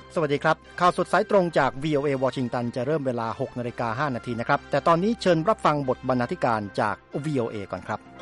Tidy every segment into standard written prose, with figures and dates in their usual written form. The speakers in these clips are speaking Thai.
สวัสดีครับข่าวสดสายตรงจาก VOA วอชิงตันจะเริ่มเวลา 6:05 น.นะครับแต่ตอนนี้เชิญรับฟังบทบรรณาธิการจาก VOA ก่อนครับ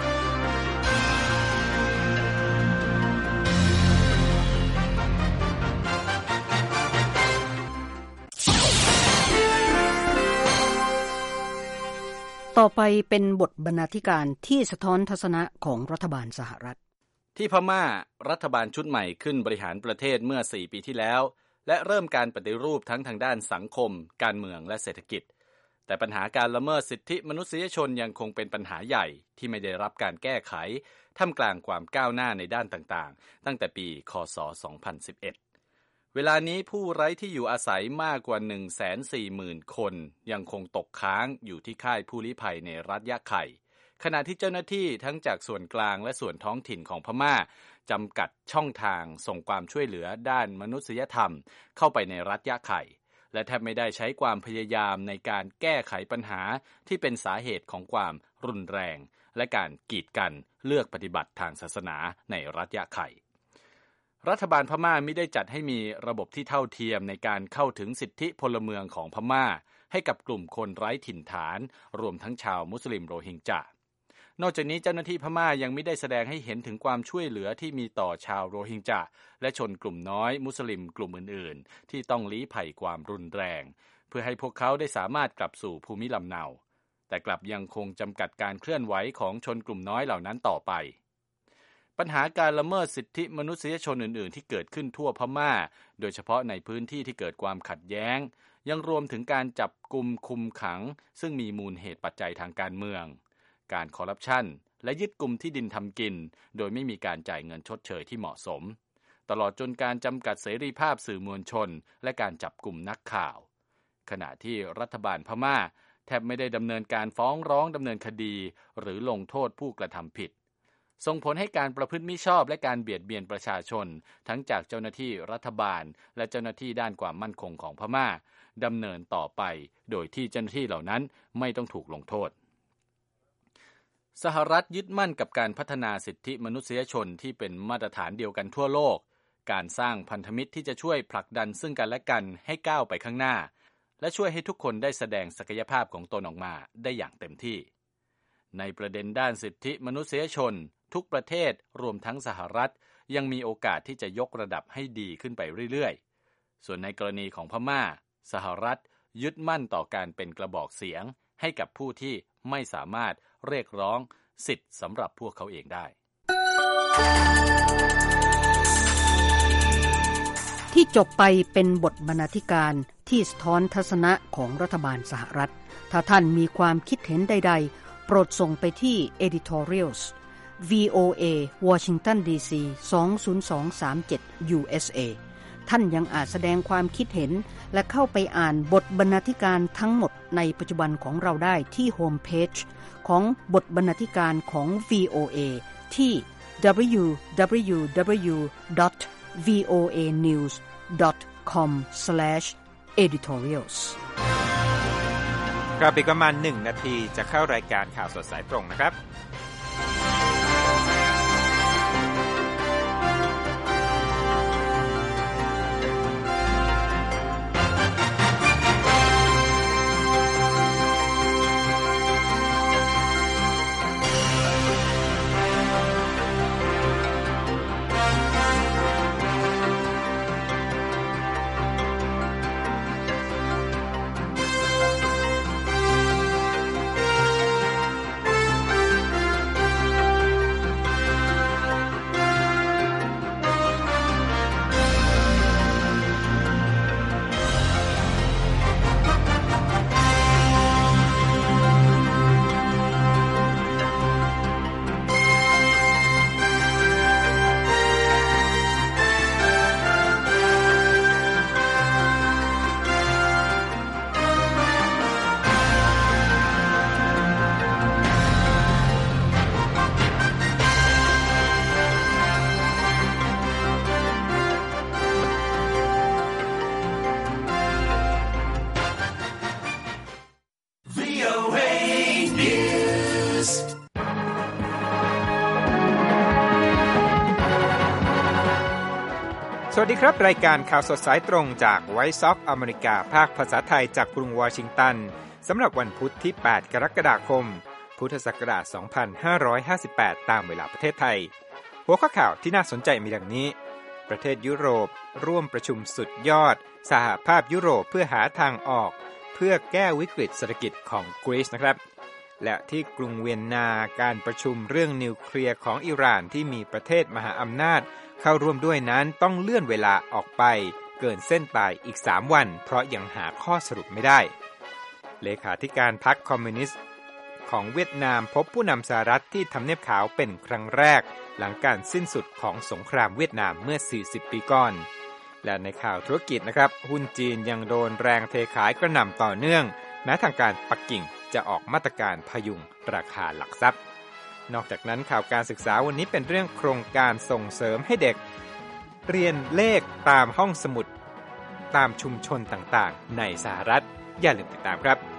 ต่อไปเป็นบทบรรณาธิการที่สะท้อนทัศนะของรัฐบาลสหรัฐที่พม่ารัฐบาลชุดใหม่ขึ้นบริหารประเทศเมื่อ4 ปีที่แล้วและเริ่มการปฏิรูปทั้งทางด้านสังคมการเมืองและเศรษฐกิจแต่ปัญหาการละเมิดสิทธิมนุษยชนยังคงเป็นปัญหาใหญ่ที่ไม่ได้รับการแก้ไขท่ามกลางความก้าวหน้าในด้านต่างๆตั้งแต่ปีค.ศ. 2011เวลานี้ผู้ไร้ที่อยู่อาศัยมากกว่า 140,000 คนยังคงตกค้างอยู่ที่ค่ายผู้ลี้ภัยในรัฐยะไข่ขณะที่เจ้าหน้าที่ทั้งจากส่วนกลางและส่วนท้องถิ่นของพม่าจำกัดช่องทางส่งความช่วยเหลือด้านมนุษยธรรมเข้าไปในรัฐยะไข่และแทบไม่ได้ใช้ความพยายามในการแก้ไขปัญหาที่เป็นสาเหตุของความรุนแรงและการกีดกันเลือกปฏิบัติทางศาสนาในรัฐยะไข่รัฐบาลพม่ามิได้จัดให้มีระบบที่เท่าเทียมในการเข้าถึงสิทธิพลเมืองของพม่าให้กับกลุ่มคนไร้ถิ่นฐานรวมทั้งชาวมุสลิมโรฮิงญานอกจากนี้เจ้าหน้าที่พม่ายังไม่ได้แสดงให้เห็นถึงความช่วยเหลือที่มีต่อชาวโรฮิงญาและชนกลุ่มน้อยมุสลิมกลุ่มอื่นๆที่ต้องลี้ภัยความรุนแรงเพื่อให้พวกเขาได้สามารถกลับสู่ภูมิลำเนาแต่กลับยังคงจำกัดการเคลื่อนไหวของชนกลุ่มน้อยเหล่านั้นต่อไปปัญหาการละเมิดสิทธิมนุษยชนอื่นๆที่เกิดขึ้นทั่วพม่าโดยเฉพาะในพื้นที่ที่เกิดความขัดแย้งยังรวมถึงการจับกุมคุมขังซึ่งมีมูลเหตุปัจจัยทางการเมืองการคอร์รัปชันและยึดกุมที่ดินทำกินโดยไม่มีการจ่ายเงินชดเชยที่เหมาะสมตลอดจนการจำกัดเสรีภาพสื่อมวลชนและการจับกุมนักข่าวขณะที่รัฐบาลพม่าแทบไม่ได้ดำเนินการฟ้องร้องดำเนินคดีหรือลงโทษผู้กระทำผิดส่งผลให้การประพฤติมิชอบและการเบียดเบียนประชาชนทั้งจากเจ้าหน้าที่รัฐบาลและเจ้าหน้าที่ด้านความมั่นคงของพม่าดำเนินต่อไปโดยที่เจ้าหน้าที่เหล่านั้นไม่ต้องถูกลงโทษสหรัฐยึดมั่นกับการพัฒนาสิทธิมนุษยชนที่เป็นมาตรฐานเดียวกันทั่วโลกการสร้างพันธมิตรที่จะช่วยผลักดันซึ่งกันและกันให้ก้าวไปข้างหน้าและช่วยให้ทุกคนได้แสดงศักยภาพของตนออกมาได้อย่างเต็มที่ในประเด็นด้านสิทธิมนุษยชนทุกประเทศรวมทั้งสหรัฐยังมีโอกาสที่จะยกระดับให้ดีขึ้นไปเรื่อยๆส่วนในกรณีของพม่าสหรัฐยึดมั่นต่อการเป็นกระบอกเสียงให้กับผู้ที่ไม่สามารถเรียกร้องสิทธิ์สำหรับพวกเขาเองได้ที่จบไปเป็นบทบรรณาธิการที่สะท้อนทัศนะของรัฐบาลสหรัฐถ้าท่านมีความคิดเห็นใดๆโปรดส่งไปที่ editorials VOA Washington DC 20237 USA ท่านยังอาจแสดงความคิดเห็นและเข้าไปอ่านบทบรรณาธิการทั้งหมดในปัจจุบันของเราได้ที่โฮมเพจของบทบรรณาธิการของ VOA ที่ www.voanews.com/editorials กลับไปประมาณ1 นาทีจะเข้ารายการข่าวสดสายตรงนะครับวัสดีครับรายการข่าวสดสายตรงจาก Voice of America ภาคภาษาไทยจากกรุงวอชิงตันสำหรับวันพุธที่8กรกฎาคมพุทธศักราช2558ตามเวลาประเทศไทยหัวข้อข่าวที่น่าสนใจมีดังนี้ประเทศยุโรปร่วมประชุมสุดยอดสหภาพยุโรปเพื่อหาทางออกเพื่อแก้วิกฤตเศรษฐกิจของกรีซนะครับและที่กรุงเวียนนาการประชุมเรื่องนิวเคลียร์ของอิหร่านที่มีประเทศมหาอำนาจเข้าร่วมด้วยนั้นต้องเลื่อนเวลาออกไปเกินเส้นตายอีก3วันเพราะยังหาข้อสรุปไม่ได้เลขาธิการพรรคคอมมิวนิสต์ของเวียดนามพบผู้นำสหรัฐที่ทำเนียบขาวเป็นครั้งแรกหลังการสิ้นสุดของสงครามเวียดนามเมื่อ40ปีก่อนและในข่าวธุรกิจนะครับหุ้นจีนยังโดนแรงเทขายกระหน่ำต่อเนื่องแม้ทางการปักกิ่งจะออกมาตรการพยุงราคาหลักทรัพย์นอกจากนั้นข่าวการศึกษาวันนี้เป็นเรื่องโครงการส่งเสริมให้เด็กเรียนเลขตามห้องสมุดตามชุมชนต่างๆในสหรัฐอย่าลืมติดตามครับ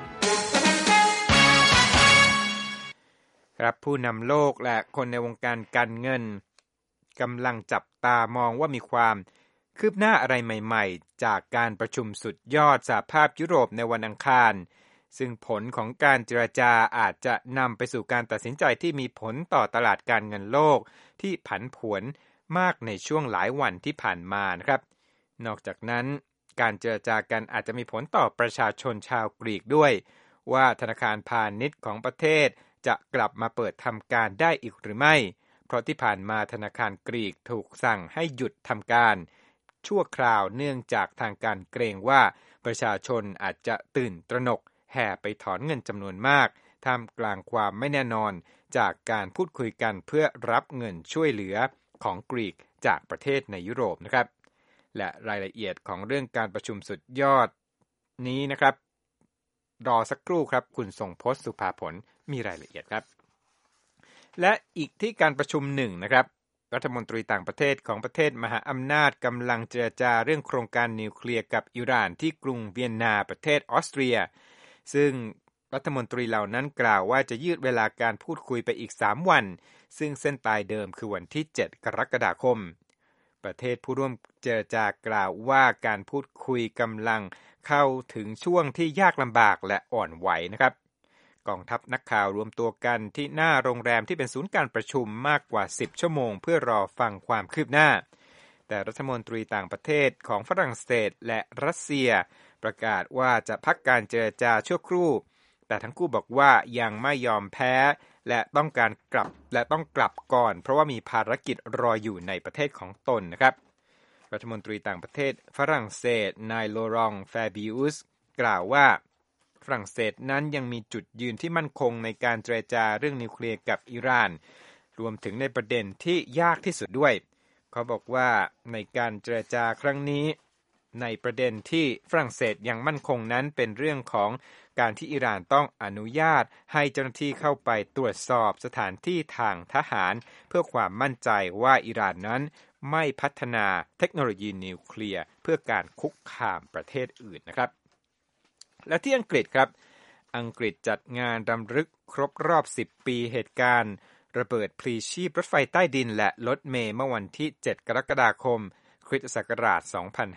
ผู้นำโลกและคนในวงการการเงินกำลังจับตามองว่ามีความคืบหน้าอะไรใหม่ๆจากการประชุมสุดยอดสหภาพยุโรปในวันอังคารซึ่งผลของการเจรจาอาจจะนำไปสู่การตัดสินใจที่มีผลต่อตลาดการเงินโลกที่ผันผวนมากในช่วงหลายวันที่ผ่านมานะครับนอกจากนั้นการเจรจากันอาจจะมีผลต่อประชาชนชาวกรีกด้วยว่าธนาคารพาณิชย์ของประเทศจะกลับมาเปิดทำการได้อีกหรือไม่เพราะที่ผ่านมาธนาคารกรีกถูกสั่งให้หยุดทำการชั่วคราวเนื่องจากทางการเกรงว่าประชาชนอาจจะตื่นตระหนกแห่ไปถอนเงินจำนวนมากท่ามกลางความไม่แน่นอนจากการพูดคุยกันเพื่อรับเงินช่วยเหลือของกรีกจากประเทศในยุโรปนะครับและรายละเอียดของเรื่องการประชุมสุดยอดนี้นะครับรอสักครู่ครับคุณทรงพจน์สุภาผลมีรายละเอียดครับและอีกที่การประชุมหนึ่งนะครับรัฐมนตรีต่างประเทศของประเทศมหาอำนาจกำลังเจรจาเรื่องโครงการนิวเคลียร์กับอิหร่านที่กรุงเวียนนาประเทศออสเตรียซึ่งรัฐมนตรีเหล่านั้นกล่าวว่าจะยืดเวลาการพูดคุยไปอีก3วันซึ่งเส้นตายเดิมคือวันที่7กรกฎาคมประเทศผู้ร่วมเจรจากล่าวว่าการพูดคุยกำลังเข้าถึงช่วงที่ยากลำบากและอ่อนไหวนะครับกองทัพนักข่าวรวมตัวกันที่หน้าโรงแรมที่เป็นศูนย์การประชุมมากกว่า10ชั่วโมงเพื่อรอฟังความคืบหน้าแต่รัฐมนตรีต่างประเทศของฝรั่งเศสและรัสเซียประกาศว่าจะพักการเจรจาชั่วครู่แต่ทั้งคู่บอกว่ายังไม่ยอมแพ้และต้องกลับก่อนเพราะว่ามีภารกิจรออยู่ในประเทศของตนนะครับรัฐมนตรีต่างประเทศฝรั่งเศสนายโลรองแฟบิอุสกล่าวว่าฝรั่งเศสนั้นยังมีจุดยืนที่มั่นคงในการเจรจาเรื่องนิวเคลียร์กับอิหร่านรวมถึงในประเด็นที่ยากที่สุดด้วยเขาบอกว่าในการเจรจาครั้งนี้ในประเด็นที่ฝรั่งเศสยังมั่นคงนั้นเป็นเรื่องของการที่อิหร่านต้องอนุญาตให้เจ้าหน้าที่เข้าไปตรวจสอบสถานที่ทางทหารเพื่อความมั่นใจว่าอิหร่านนั้นไม่พัฒนาเทคโนโลยีนิวเคลียร์เพื่อการคุกคามประเทศอื่นนะครับและที่อังกฤษครับอังกฤษจัดงานรำลึกครบรอบ10ปีเหตุการณ์ระเบิดพลีชีพรถไฟใต้ดินและรถเมล์เมื่อวันที่7กรกฎาคมคริสตศักราช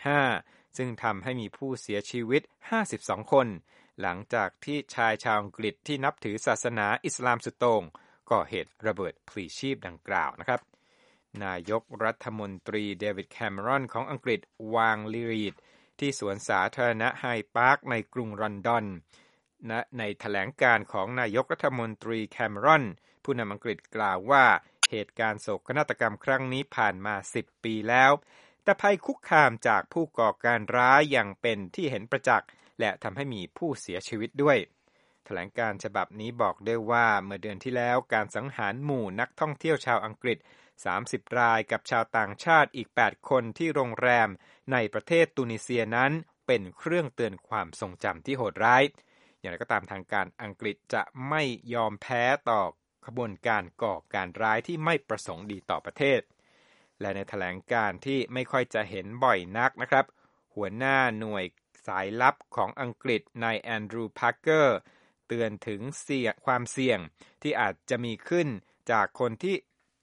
2005 ซึ่งทำให้มีผู้เสียชีวิต52คนหลังจากที่ชายชาวอังกฤษที่นับถือศาสนาอิสลามสุดโต่งก่อเหตุระเบิดพลีชีพดังกล่าวนะครับนายกรัฐมนตรีเดวิดแคมเมรอนของอังกฤษวางลีรีดที่สวนสาธารณะไฮพาร์คในกรุงลอนดอนในแถลงการของนายกรัฐมนตรีแคมเมรอนผู้นำอังกฤษกล่าวว่าเหตุการณ์โศกนาฏกรรมครั้งนี้ผ่านมา10ปีแล้วแต่ภัยคุกคามจากผู้ก่อการร้ายยังเป็นที่เห็นประจักษ์และทำให้มีผู้เสียชีวิตด้วยแถลงการฉบับนี้บอกด้วยว่าเมื่อเดือนที่แล้วการสังหารหมู่นักท่องเที่ยวชาวอังกฤษ30รายกับชาวต่างชาติอีก8คนที่โรงแรมในประเทศตูนิเซียนั้นเป็นเครื่องเตือนความทรงจำที่โหดร้ายอย่างไรก็ตามทางการอังกฤษจะไม่ยอมแพ้ต่อขบวนการก่อการร้ายที่ไม่ประสงค์ดีต่อประเทศและในแถลงการที่ไม่ค่อยจะเห็นบ่อยนักนะครับหัวหน้าหน่วยสายลับของอังกฤษนายแอนดรูว์พาร์เกอร์เตือนถึงความเสี่ยงที่อาจจะมีขึ้นจากคนที่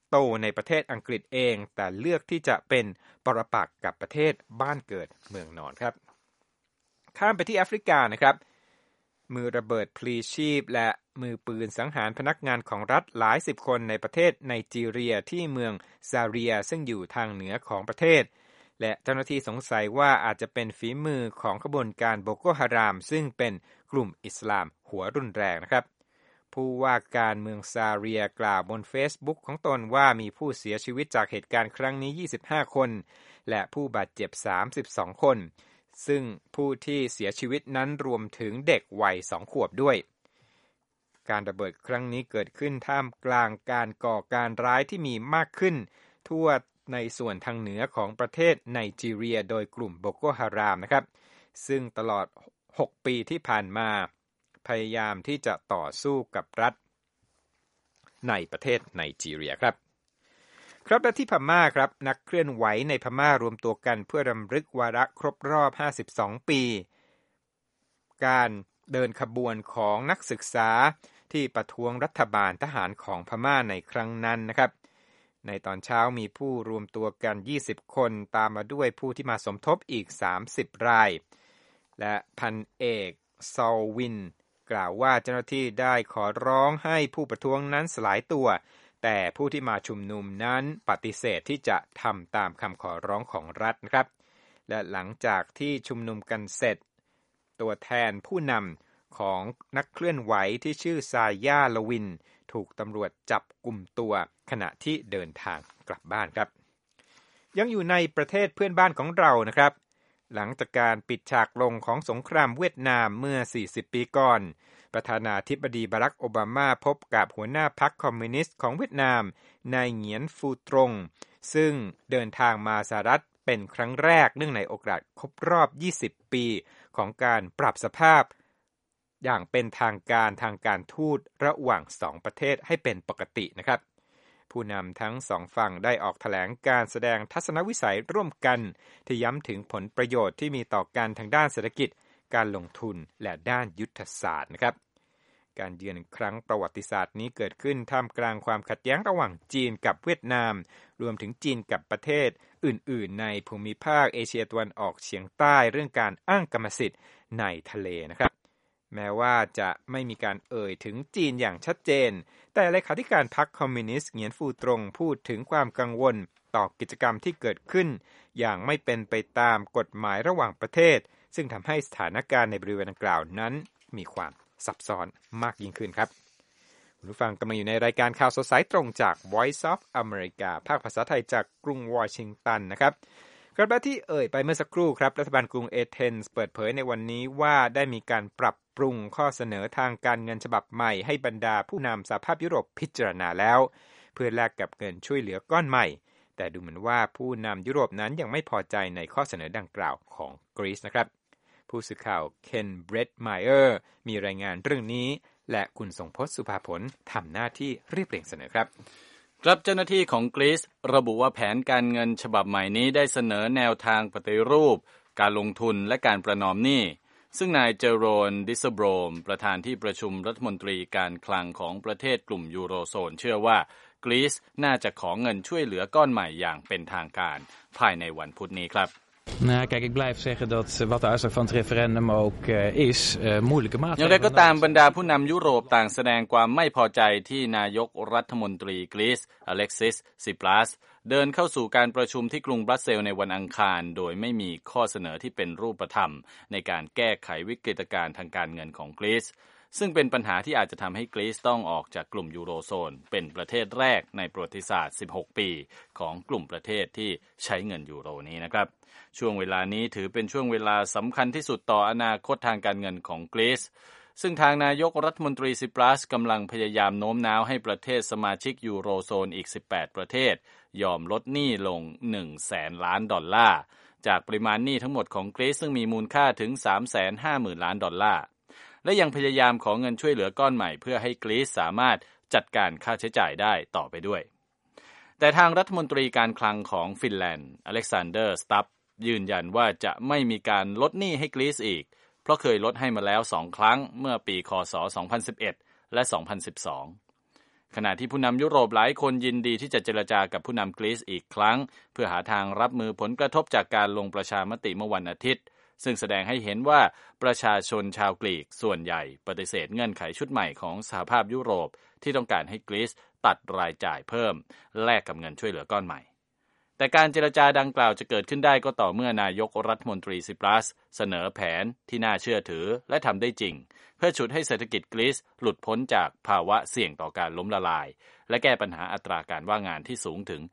โตในประเทศอังกฤษเองแต่เลือกที่จะเป็นปรปักษ์กับประเทศบ้านเกิดเมืองนอนครับข้ามไปที่แอฟริกานะครับมือระเบิดพลีชีพและมือปืนสังหารพนักงานของรัฐหลายสิบคนในประเทศไนจีเรียที่เมืองซาเรียซึ่งอยู่ทางเหนือของประเทศและเจ้าหน้าที่สงสัยว่าอาจจะเป็นฝีมือของขบวนการโบโกฮารามซึ่งเป็นกลุ่มอิสลามหัวรุนแรงนะครับผู้ว่าการเมืองซาเรียกล่าวบน Facebook ของตนว่ามีผู้เสียชีวิตจากเหตุการณ์ครั้งนี้25คนและผู้บาดเจ็บ32คนซึ่งผู้ที่เสียชีวิตนั้นรวมถึงเด็กวัย2 ขวบด้วยการระเบิดครั้งนี้เกิดขึ้นท่ามกลางการก่อการร้ายที่มีมากขึ้นทั่วในส่วนทางเหนือของประเทศไนจีเรียโดยกลุ่มโบโกฮารามนะครับซึ่งตลอด6ปีที่ผ่านมาพยายามที่จะต่อสู้กับรัฐในประเทศไนจีเรียครับและที่พม่าครับนักเคลื่อนไหวในพม่ารวมตัวกันเพื่อรำลึกวาระครบรอบ52ปีการเดินขบวนของนักศึกษาที่ประท้วงรัฐบาลทหารของพม่าในครั้งนั้นนะครับในตอนเช้ามีผู้รวมตัวกัน20คนตามมาด้วยผู้ที่มาสมทบอีก30รายและพันเอกซอลวินกล่าวว่าเจ้าหน้าที่ได้ขอร้องให้ผู้ประท้วงนั้นสลายตัวแต่ผู้ที่มาชุมนุมนั้นปฏิเสธที่จะทำตามคำขอร้องของรัฐนะครับและหลังจากที่ชุมนุมกันเสร็จตัวแทนผู้นำของนักเคลื่อนไหวที่ชื่อซาย่าลวินถูกตำรวจจับกุมตัวขณะที่เดินทางกลับบ้านครับยังอยู่ในประเทศเพื่อนบ้านของเรานะครับหลังจากการปิดฉากลงของสงครามเวียดนามเมื่อ40ปีก่อนประธานาธิบดีบารักโอบามาพบกับหัวหน้าพรรคคอมมิวนิสต์ของเวียดนามนายเหงียนฟูตรงซึ่งเดินทางมาสหรัฐเป็นครั้งแรกเนื่องในโอกาสครบรอบ20ปีของการปรับสภาพอย่างเป็นทางการทูตระหว่าง2ประเทศให้เป็นปกตินะครับผู้นำทั้ง2ฝั่งได้ออกแถลงการแสดงทัศนวิสัยร่วมกันที่ย้ำถึงผลประโยชน์ที่มีต่อกันทางด้านเศรษฐกิจการลงทุนและด้านยุทธศาสตร์นะครับการเยือนครั้งประวัติศาสตร์นี้เกิดขึ้นท่ามกลางความขัดแย้งระหว่างจีนกับเวียดนามรวมถึงจีนกับประเทศอื่นๆในภูมิภาคเอเชียตะวันออกเฉียงใต้เรื่องการอ้างกรรมสิทธิ์ในทะเลนะครับแม้ว่าจะไม่มีการเอ่ยถึงจีนอย่างชัดเจนแต่เลขาธิการพรรคคอมมิวนิสต์เหงียนฟูตรงพูดถึงความกังวลต่อกิจกรรมที่เกิดขึ้นอย่างไม่เป็นไปตามกฎหมายระหว่างประเทศซึ่งทำให้สถานการณ์ในบริเวณดังกล่าวนั้นมีความซับซ้อนมากยิ่งขึ้นครับคุณผู้ฟังกำลังอยู่ในรายการข่าวสดสายตรงจาก Voice of America ภาคภาษาไทยจากกรุงวอชิงตันนะครับกระบะที่เอ่ยไปเมื่อสักครู่ครับรัฐบาลกรุงเอเธนส์เปิดเผยในวันนี้ว่าได้มีการปรับปรุงข้อเสนอทางการเงินฉบับใหม่ให้บรรดาผู้นำสหภาพยุโรปพิจารณาแล้วเพื่อแลกกับเงินช่วยเหลือก้อนใหม่แต่ดูเหมือนว่าผู้นำยุโรปนั้นยังไม่พอใจในข้อเสนอดังกล่าวของกรีซนะครับผู้สื่อข่าวเคนเบรดไมเออร์มีรายงานเรื่องนี้และคุณทรงพจน์สุภาผลทำหน้าที่เรียบเรียงเสนอครับเจ้าหน้าที่ของกรีซระบุว่าแผนการเงินฉบับใหม่นี้ได้เสนอแนวทางปฏิรูปการลงทุนและการประนอมหนี้ซึ่งนายเจโรนดิสโบรมประธานที่ประชุมรัฐมนตรีการคลังของประเทศกลุ่มยูโรโซนเชื่อว่ากรีซน่าจะขอเงินช่วยเหลือก้อนใหม่อย่างเป็นทางการภายในวันพุธนี้ครับ Kijk, ik blijf zeggen dat wat de uitslag van het referendum ook is, moeilijke maatregelen. อย่างไรก็ตามบรรดาผู้นำยุโรปต่างแสดงความไม่พอใจที่นายกรัฐมนตรีกรีซอเล็กซิสซิปรัสเดินเข้าสู่การประชุมที่กรุงบรัสเซลส์ในวันอังคารโดยไม่มีข้อเสนอที่เป็นรูปธรรมในการแก้ไขวิกฤตการณ์ทางการเงินของกรีซซึ่งเป็นปัญหาที่อาจจะทำให้กรีซต้องออกจากกลุ่มยูโรโซนเป็นประเทศแรกในประวัติศาสตร์16ปีของกลุ่มประเทศที่ใช้เงินยูโรนี้นะครับช่วงเวลานี้ถือเป็นช่วงเวลาสำคัญที่สุดต่ออนาคตทางการเงินของกรีซซึ่งทางนายกรัฐมนตรีซิปรัสกำลังพยายามโน้มน้าวให้ประเทศสมาชิกยูโรโซนอีก18ประเทศยอมลดหนี้ลง 100,000 ล้านดอลลาร์จากปริมาณหนี้ทั้งหมดของกรีซซึ่งมีมูลค่าถึง 350,000 ล้านดอลลาร์และยังพยายามขอเงินช่วยเหลือก้อนใหม่เพื่อให้กรีซสามารถจัดการค่าใช้จ่ายได้ต่อไปด้วยแต่ทางรัฐมนตรีการคลังของฟินแลนด์อเล็กซานเดอร์สตับยืนยันว่าจะไม่มีการลดหนี้ให้กรีซอีกเพราะเคยลดให้มาแล้ว2ครั้งเมื่อปีคศ 2011 และ 2012 ขณะที่ผู้นำยุโรปหลายคนยินดีที่จะเจรจากับผู้นำกรีซอีกครั้งเพื่อหาทางรับมือผลกระทบจากการลงประชามติเมื่อวันอาทิตย์ซึ่งแสดงให้เห็นว่าประชาชนชาวกรีกส่วนใหญ่ปฏิเสธเงื่อนไขชุดใหม่ของสหภาพยุโรปที่ต้องการให้กรีซตัดรายจ่ายเพิ่มแลกกับเงินช่วยเหลือก้อนใหม่แต่การเจรจาดังกล่าวจะเกิดขึ้นได้ก็ต่อเมื่อนายกรัฐมนตรีซิปรัสเสนอแผนที่น่าเชื่อถือและทำได้จริงเพื่อฉุดให้เศรษฐกิจกรีซหลุดพ้นจากภาวะเสี่ยงต่อการล้มละลายและแก้ปัญหาอัตราการว่างงานที่สูงถึง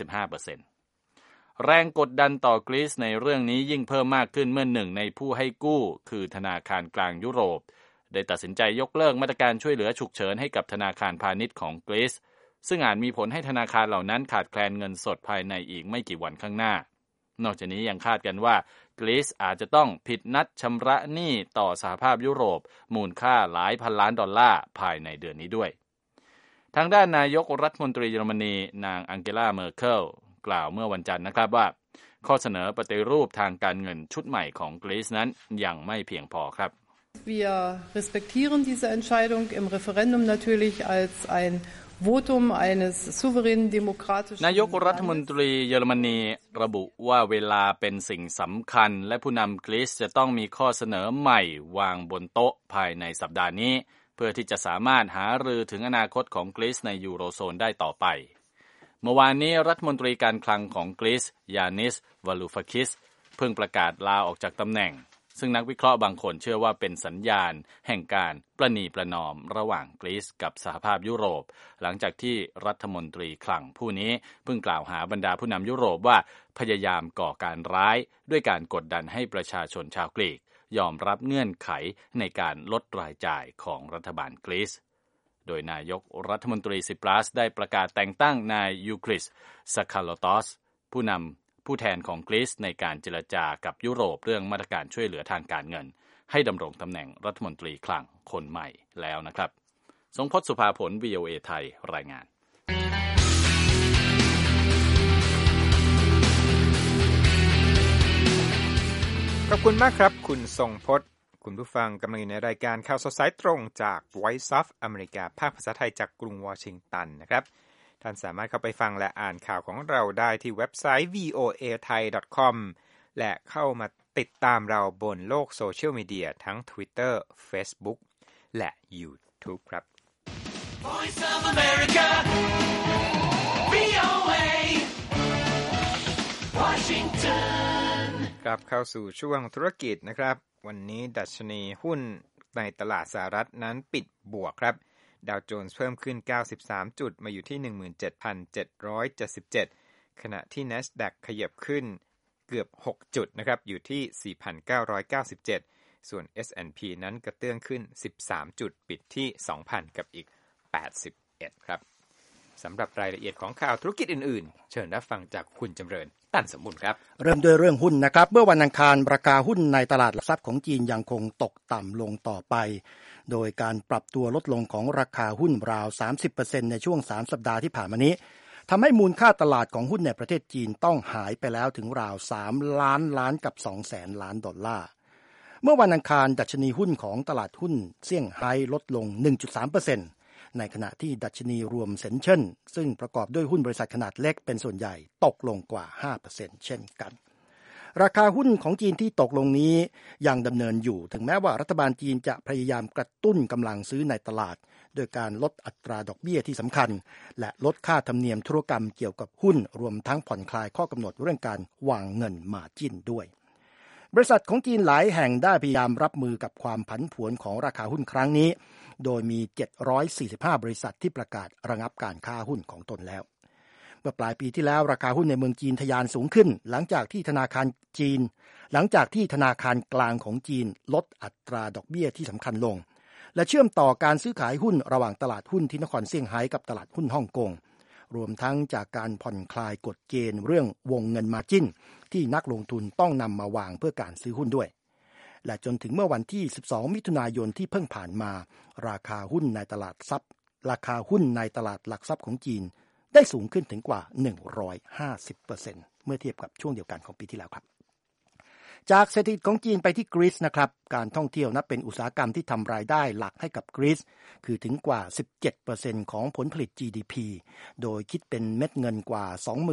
25%แรงกดดันต่อกรีซในเรื่องนี้ยิ่งเพิ่มมากขึ้นเมื่อหนึ่งในผู้ให้กู้คือธนาคารกลางยุโรปได้ตัดสินใจยกเลิกมาตรการช่วยเหลือฉุกเฉินให้กับธนาคารพาณิชย์ของกรีซซึ่งอาจมีผลให้ธนาคารเหล่านั้นขาดแคลนเงินสดภายในอีกไม่กี่วันข้างหน้านอกจากนี้ยังคาดกันว่ากรีซอาจจะต้องผิดนัดชำระหนี้ต่อสหภาพยุโรปมูลค่าหลายพันล้านดอลลาร์ภายในเดือนนี้ด้วยทางด้านนายกรัฐมนตรีเยอรมนีนางอังเกลาเมอร์เคิลกล่าวเมื่อวันจันทร์นะครับว่าข้อเสนอปฏิรูปทางการเงินชุดใหม่ของกรีซนั้นยังไม่เพียงพอครับ Wir respektieren diese Entscheidung im Referendum natürlich als ein Votum eines souveränen demokratischen นายกรัฐมนตรีเยอรมนีระบุว่าเวลาเป็นสิ่งสำคัญและผู้นำกรีซจะต้องมีข้อเสนอใหม่วางบนโต๊ะภายในสัปดาห์นี้เพื่อที่จะสามารถหารือถึงอนาคตของกรีซในยูโรโซนได้ต่อไปเมื่อวานนี้รัฐมนตรีการคลังของกรีซยานิส วาลูฟาคิสเพิ่งประกาศลาออกจากตำแหน่งซึ่งนักวิเคราะห์บางคนเชื่อว่าเป็นสัญญาณแห่งการประนีประนอมระหว่างกรีซกับสหภาพยุโรปหลังจากที่รัฐมนตรีคลังผู้นี้เพิ่งกล่าวหาบรรดาผู้นำยุโรปว่าพยายามก่อการร้ายด้วยการกดดันให้ประชาชนชาวกรีกยอมรับเงื่อนไขในการลดรายจ่ายของรัฐบาลกรีซโดยนายกรัฐมนตรีซิปรัสได้ประกาศแต่งตั้งนายยูคริส ซาคาโลตอสผู้แทนของกรีซในการเจรจากับยุโรปเรื่องมาตรการช่วยเหลือทางการเงินให้ดำรงตำแหน่งรัฐมนตรีคลังคนใหม่แล้วนะครับทรงพจน์สุภาผล VOA ไทยรายงานขอบคุณมากครับคุณทรงพจน์คุณผู้ฟังกำลังอยู่ในรายการข่าวสดสายตรงจาก Voice of America ภาคภาษาไทยจากกรุงวอชิงตันนะครับท่านสามารถเข้าไปฟังและอ่านข่าวของเราได้ที่เว็บไซต์ voathai.com และเข้ามาติดตามเราบนโลกโซเชียลมีเดียทั้ง Twitter Facebook และ YouTube ครับ Voice of America VOA Washington กลับเข้าสู่ช่วงธุรกิจนะครับวันนี้ดัชนีหุ้นในตลาดสหรัฐนั้นปิดบวกครับดาวโจนส์เพิ่มขึ้น93จุดมาอยู่ที่ 17,777 ขณะที่ NASDAQ ขยับขึ้นเกือบ6จุดนะครับอยู่ที่ 4,997 ส่วน S&P นั้นกระเตื้องขึ้น13จุดปิดที่ 2,000 กับอีก81ครับสำหรับรายละเอียดของข่าวธุรกิจอื่นๆเชิญรับฟังจากคุณจำเริญตั้นสมบูรณ์ครับเริ่มด้วยเรื่องหุ้นนะครับเมื่อวันอังคารราคาหุ้นในตลาดหลักทรัพย์ของจีนยังคงตกต่ำลงต่อไปโดยการปรับตัวลดลงของราคาหุ้นราว 30% ในช่วง3สัปดาห์ที่ผ่านมานี้ทำให้มูลค่าตลาดของหุ้นในประเทศจีนต้องหายไปแล้วถึงราว3ล้านล้านกับ 200,000 ล้านดอลลาร์เมื่อวันอังคารดัชนีหุ้นของตลาดหุ้นเซี่ยงไฮ้ลดลง 1.3%ในขณะที่ดัชนีรวมเซ็นเจิ้นซึ่งประกอบด้วยหุ้นบริษัทขนาดเล็กเป็นส่วนใหญ่ตกลงกว่า 5% เช่นกันราคาหุ้นของจีนที่ตกลงนี้ยังดำเนินอยู่ถึงแม้ว่ารัฐบาลจีนจะพยายามกระตุ้นกำลังซื้อในตลาดโดยการลดอัตราดอกเบี้ยที่สำคัญและลดค่าธรรมเนียมธุรกรรมเกี่ยวกับหุ้นรวมทั้งผ่อนคลายข้อกำหนดเรื่องการวางเงินมาร์จิ้นด้วยบริษัทของจีนหลายแห่งได้พยายามรับมือกับความผันผวนของราคาหุ้นครั้งนี้โดยมี745บริษัทที่ประกาศระงับการค้าหุ้นของตนแล้วเมื่อปลายปีที่แล้วราคาหุ้นในเมืองจีนทะยานสูงขึ้นหลังจากที่ธนาคารกลางของจีนลดอัตราดอกเบี้ยที่สำคัญลงและเชื่อมต่อการซื้อขายหุ้นระหว่างตลาดหุ้นที่นครเซี่ยงไฮ้กับตลาดหุ้นฮ่องกงรวมทั้งจากการผ่อนคลายกฎเกณฑ์เรื่องวงเงินมาร์จิ้นที่นักลงทุนต้องนำมาวางเพื่อการซื้อหุ้นด้วยและจนถึงเมื่อวันที่12มิถุนายนที่เพิ่งผ่านมาราคาหุ้นในตลาดหลักทรัพย์ของจีนได้สูงขึ้นถึงกว่า 150% เมื่อเทียบกับช่วงเดียวกันของปีที่แล้วครับจากเศรษฐกิจของจีนไปที่กรีซนะครับการท่องเที่ยวนับเป็นอุตสาหกรรมที่ทำรายได้หลักให้กับกรีซคือถึงกว่า 17% ของผลผลิต GDP โดยคิดเป็นเม็ดเงินกว่า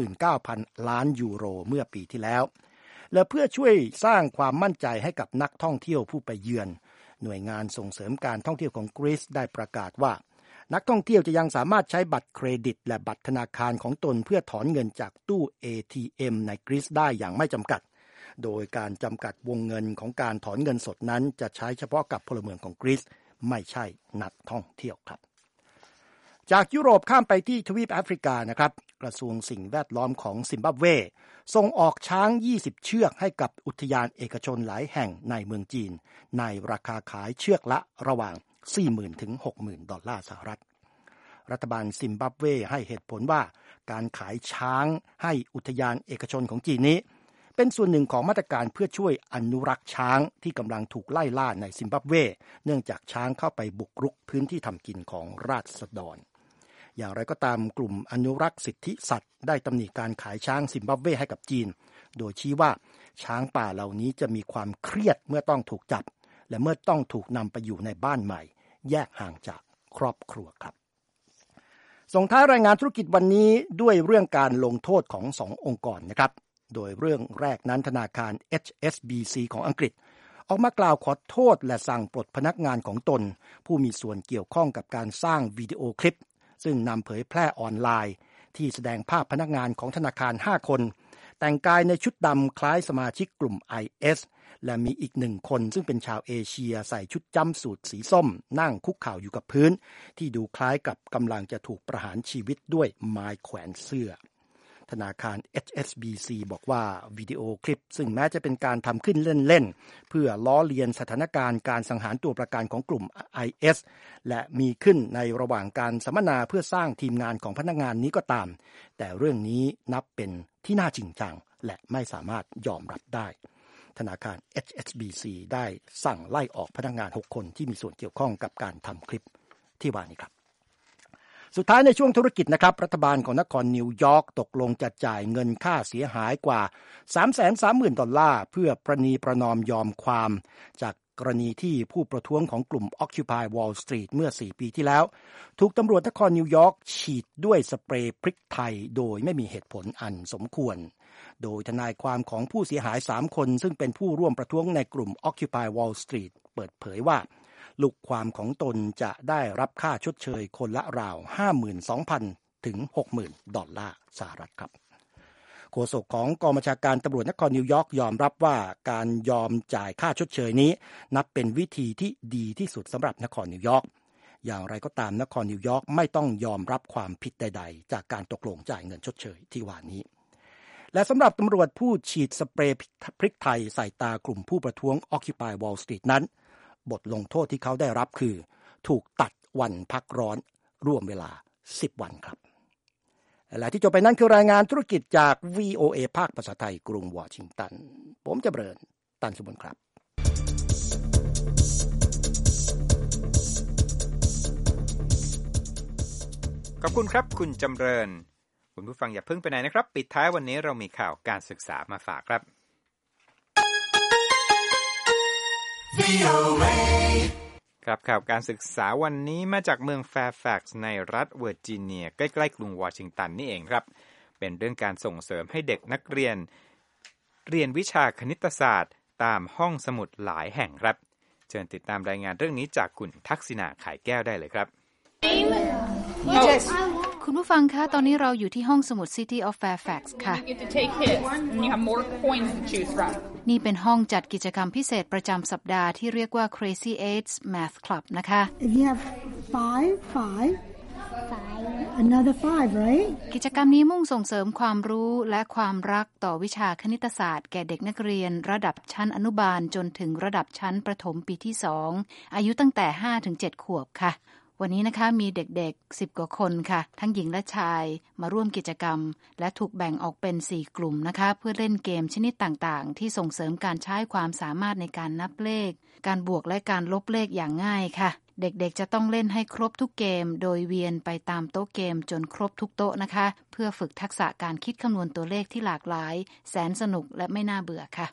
29,000 ล้านยูโรเมื่อปีที่แล้วและเพื่อช่วยสร้างความมั่นใจให้กับนักท่องเที่ยวผู้ไปเยือนหน่วยงานส่งเสริมการท่องเที่ยวของกรีซได้ประกาศว่านักท่องเที่ยวจะยังสามารถใช้บัตรเครดิตและบัตรธนาคารของตนเพื่อถอนเงินจากตู้ ATM ในกรีซได้อย่างไม่จำกัดโดยการจำกัดวงเงินของการถอนเงินสดนั้นจะใช้เฉพาะกับพลเมืองของกรีซไม่ใช่นักท่องเที่ยวครับจากยุโรปข้ามไปที่ทวีปแอฟริกานะครับกระทรวงสิ่งแวดล้อมของซิมบับเวส่งออกช้าง20เชือกให้กับอุทยานเอกชนหลายแห่งในเมืองจีนในราคาขายเชือกละระหว่าง 40,000 ถึง 60,000 ดอลลาร์สหรัฐรัฐบาลซิมบับเวให้เหตุผลว่าการขายช้างให้อุทยานเอกชนของจีนนี้เป็นส่วนหนึ่งของมาตรการเพื่อช่วยอนุรักษ์ช้างที่กำลังถูกไล่ล่าในซิมบับเวเนื่องจากช้างเข้าไปบุกรุกพื้นที่ทำกินของราษฎรอย่างไรก็ตามกลุ่มอนุรักษ์สิทธิสัตว์ได้ตำหนิการขายช้างซิมบับเวให้กับจีนโดยชี้ว่าช้างป่าเหล่านี้จะมีความเครียดเมื่อต้องถูกจับและเมื่อต้องถูกนำไปอยู่ในบ้านใหม่แยกห่างจากครอบครัวครับส่งท้ายรายงานธุรกิจวันนี้ด้วยเรื่องการลงโทษของ2 องค์กรนะครับโดยเรื่องแรกนั้นธนาคาร HSBC ของอังกฤษออกมากล่าวขอโทษและสั่งปลดพนักงานของตนผู้มีส่วนเกี่ยวข้องกับการสร้างวิดีโอคลิปซึ่งนำเผยแพร่ออนไลน์ที่แสดงภาพพนักงานของธนาคาร5 คนแต่งกายในชุดดำคล้ายสมาชิกกลุ่ม IS และมีอีก1 คนซึ่งเป็นชาวเอเชียใส่ชุดจัมป์สูทสีส้มนั่งคุกเข่าอยู่กับพื้นที่ดูคล้ายกับกำลังจะถูกประหารชีวิตด้วยไม้แขวนเสื้อธนาคาร HSBC บอกว่าวิดีโอคลิปซึ่งแม้จะเป็นการทำขึ้นเล่นๆเพื่อล้อเลียนสถานการณ์การสังหารตัวประกันของกลุ่ม IS และมีขึ้นในระหว่างการสัมมนาเพื่อสร้างทีมงานของพนักงานนี้ก็ตามแต่เรื่องนี้นับเป็นที่น่าจริงจังและไม่สามารถยอมรับได้ธนาคาร HSBC ได้สั่งไล่ออกพนักงาน6 คนที่มีส่วนเกี่ยวข้องกับการทำคลิปที่ว่านี้ครับสุดท้ายในช่วงธุรกิจนะครับรัฐบาลของนครนิวยอร์กตกลงจะจ่ายเงินค่าเสียหายกว่า 330,000 ดอลลาร์เพื่อประนีประนอมยอมความจากกรณีที่ผู้ประท้วงของกลุ่ม Occupy Wall Street เมื่อ4 ปีที่แล้วถูกตำรวจนครนิวยอร์กฉีดด้วยสเปรย์พริกไทยโดยไม่มีเหตุผลอันสมควรโดยทนายความของผู้เสียหาย3 คนซึ่งเป็นผู้ร่วมประท้วงในกลุ่ม Occupy Wall Street เปิดเผยว่าลูกความของตนจะได้รับค่าชดเชยคนละราว 52,000 ถึง 60,000 ดอลลาร์สหรัฐครับโฆษกของกองบัญชาการตำรวจนครนิวยอร์กยอมรับว่าการยอมจ่ายค่าชดเชยนี้นับเป็นวิธีที่ดีที่สุดสำหรับนครนิวยอร์กอย่างไรก็ตามนครนิวยอร์กไม่ต้องยอมรับความผิดใดๆจากการตกลงจ่ายเงินชดเชยที่ว่านี้และสำหรับตำรวจผู้ฉีดสเปรย์พริกไทยใส่ตากลุ่มผู้ประท้วง Occupy Wall Street นั้นบทลงโทษที่เขาได้รับคือถูกตัดวันพักร้อนร่วมเวลา10 วันครับและที่จบไปนั้นคือรายงานธุรกิจจาก VOA ภาคภาษาไทยกรุงวอชิงตันผมจำเริญตันสุบลครับขอบคุณครับคุณจำเริญคุณผู้ฟังอย่าเพิ่งไปไหนนะครับปิดท้ายวันนี้เรามีข่าวการศึกษามาฝากครับครับข่าวการศึกษาวันนี้มาจากเมืองแฟร์แฟกซ์ในรัฐเวอร์จิเนียใกล้ๆกรุงวอชิงตันนี่เองครับเป็นเรื่องการส่งเสริมให้เด็กนักเรียนเรียนวิชาคณิตศาสตร์ตามห้องสมุดหลายแห่งครับเชิญติดตามรายงานเรื่องนี้จากคุณทักษิณาขายแก้วได้เลยครับคุณผู้ฟังคะตอนนี้เราอยู่ที่ห้องสมุด City of Fairfax ค่ะนี่เป็นห้องจัดกิจกรรมพิเศษประจำสัปดาห์ที่เรียกว่า Crazy Eights Math Club นะคะ Another 5, right? กิจกรรมนี้มุ่งส่งเสริมความรู้และความรักต่อวิชาคณิตศาสตร์แก่เด็กนักเรียนระดับชั้นอนุบาลจนถึงระดับชั้นประถมปีที่ 2 อายุตั้งแต่ 5-7 ขวบค่ะวันนี้นะคะมีเด็กๆ10 กว่าคนค่ะทั้งหญิงและชายมาร่วมกิจกรรมและถูกแบ่งออกเป็น4 กลุ่มนะคะเพื่อเล่นเกมชนิดต่างๆที่ส่งเสริมการใช้ความสามารถในการนับเลขการบวกและการลบเลขอย่างง่ายค่ะเด็กๆจะต้องเล่นให้ครบทุกเกมโดยเวียนไปตามโต๊ะเกมจนครบทุกโต๊ะนะคะเพื่อฝึกทักษะการคิดคำนวณตัวเลขที่หลากหลายแสนสนุกและไม่น่าเบื่อค่ะ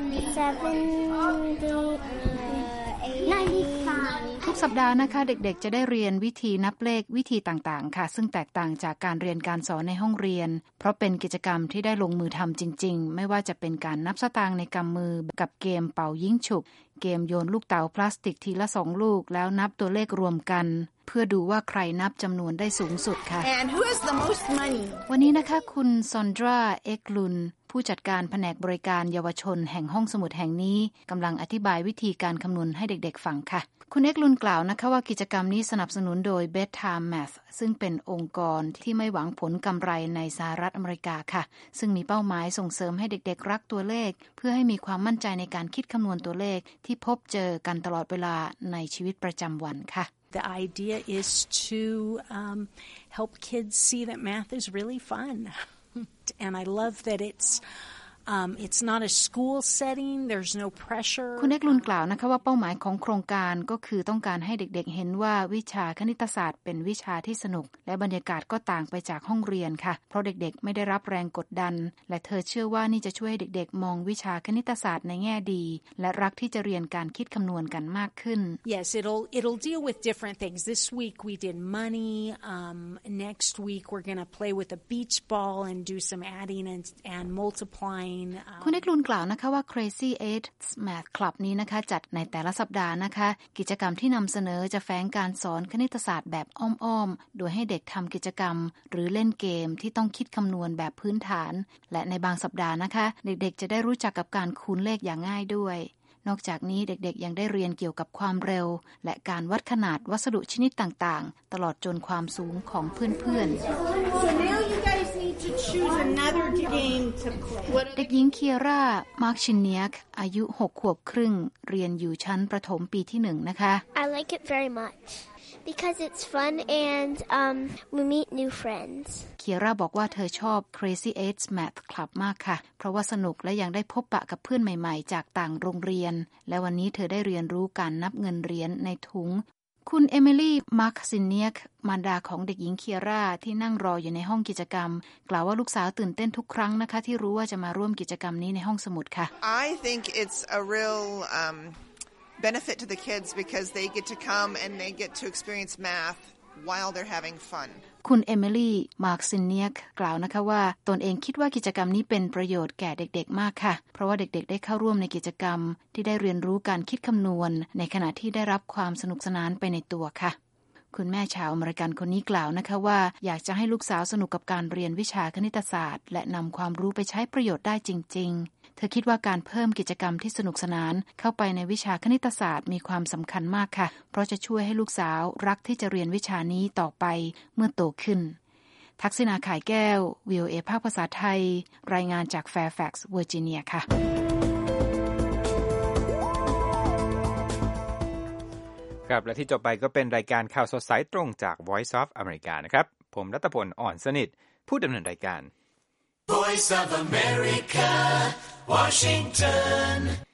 ทุกสัปดาห์นะคะเด็กๆจะได้เรียนวิธีนับเลขวิธีต่างๆค่ะซึ่งแตกต่างจากการเรียนการสอนในห้องเรียนเพราะเป็นกิจกรรมที่ได้ลงมือทำจริงๆไม่ว่าจะเป็นการนับสตางค์ในกำมือกับเกมเป่ายิงฉุบเกมโยนลูกเต๋าพลาสติกทีละ2ลูกแล้วนับตัวเลขรวมกันเพื่อดูว่าใครนับจำนวนได้สูงสุดค่ะ And who has the most money? วันนี้นะคะคุณซอนดราเอ็กลุนผู้จัดการแผนกบริการเยาวชนแห่งห้องสมุดแห่งนี้กำลังอธิบายวิธีการคำนวณให้เด็กๆฟังค่ะคุณเอ็กลุนกล่าวนะคะว่ากิจกรรมนี้สนับสนุนโดย Bedtime Math ซึ่งเป็นองค์กรที่ไม่หวังผลกำไรในสหรัฐอเมริกาค่ะซึ่งมีเป้าหมายส่งเสริมให้เด็กๆรักตัวเลขเพื่อให้มีความมั่นใจในการคิดคำนวณตัวเลขที่พบเจอกันตลอดเวลาในชีวิตประจำวันค่ะ The idea is to help kids see that math is really fun. And I love that it's not a school setting, there's no pressure. คุณเอกลุนกล่าวนะคะว่าเป้าหมายของโครงการก็คือต้องการให้เด็กๆเห็นว่าวิชาคณิตศาสตร์เป็นวิชาที่สนุกและบรรยากาศก็ต่างไปจากห้องเรียนค่ะเพราะเด็กๆไม่ได้รับแรงกดดันและเธอเชื่อว่านี่จะช่วยให้เด็กๆมองวิชาคณิตศาสตร์ในแง่ดีและรักที่จะเรียนการคิดคำนวณกันมากขึ้น Yes, it'll deal with different things. This week we did money. Next week we're going to play with a beach ball and do some adding and multiplying. คุณเอกลุนกล่าวนะคะว่า Crazy 8 Math Club นี้นะคะจัดในแต่ละสัปดาห์นะคะกิจกรรมที่นำเสนอจะแฝงการสอนคณิตศาสตร์แบบอ้อมๆโดยให้เด็กทำกิจกรรมหรือเล่นเกมที่ต้องคิดคำนวณแบบพื้นฐานและในบางสัปดาห์นะคะเด็กๆจะได้รู้จักกับการคูณเลขอย่างง่ายด้วยนอกจากนี้เด็กๆยังได้เรียนเกี่ยวกับความเร็วและการวัดขนาดวัสดุชนิดต่างๆตลอดจนความสูงของเพื่อนๆเด็กหญิงเคียร่ามาร์คชินเนียกอายุ6 ขวบครึ่งเรียนอยู่ชั้นประถมปีที่1นะคะ I like it very much because it's fun and we meet new friends เคียร่าบอกว่าเธอชอบ Crazy 8 Math Club มากค่ะเพราะว่าสนุกและยังได้พบปะกับเพื่อนใหม่ๆจากต่างโรงเรียนและวันนี้เธอได้เรียนรู้การนับเงินเหรียญในถุงคุณเอมิลี่มาร์คซินเนียกมารดาของเด็กหญิงเคียร่าที่นั่งรออยู่ในห้องกิจกรรมกล่าวว่าลูกสาวตื่นเต้นทุกครั้งนะคะที่รู้ว่าจะมาร่วมกิจกรรมนี้ในห้องสมุดค่ะ I think it's a real benefit to the kids because they get to come and they get to experience math while they're having fun คุณเอมิลี่มาร์คซินเนียกกล่าวนะคะว่าตนเองคิดว่ากิจกรรมนี้เป็นประโยชน์แก่เด็กๆมากค่ะเพราะว่าเด็กๆได้เข้าร่วมในกิจกรรมที่ได้เรียนรู้การคิดคำนวณในขณะที่ได้รับความสนุกสนานไปในตัวค่ะคุณแม่ชาวอเมริกันคนนี้กล่าวนะคะว่าอยากจะให้ลูกสาวสนุกกับการเรียนวิชาคณิตศาสตร์และนำความรู้ไปใช้ประโยชน์ได้จริงๆเธอคิดว่าการเพิ่มกิจกรรมที่สนุกสนานเข้าไปในวิชาคณิตศาสตร์มีความสำคัญมากค่ะเพราะจะช่วยให้ลูกสาวรักที่จะเรียนวิชานี้ต่อไปเมื่อโตขึ้นทักษิณา ข่ายแก้ว VOA ภาคภาษาไทยรายงานจาก Fairfax เวอร์จิเนียค่ะครับและที่จบไปก็เป็นรายการข่าวสดสายตรงจาก Voice of America นะครับผมรัตพลอ่อนสนิทผู้ดำเนินรายการ Voice of America Washington